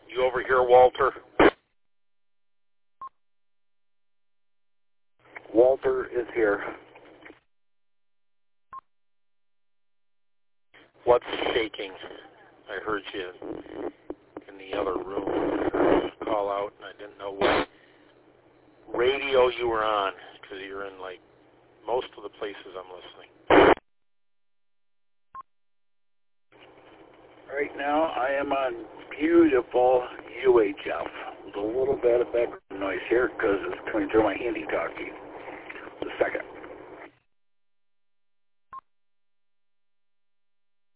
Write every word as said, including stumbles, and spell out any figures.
You over here, Walter? Walter is here. What's shaking? I heard you in the other room. I heard you call out, and I didn't know what radio you were on, because you're in, like, most of the places I'm listening. Right now, I am on beautiful U H F. There's a little bit of background noise here because it's coming through my handy-talkie.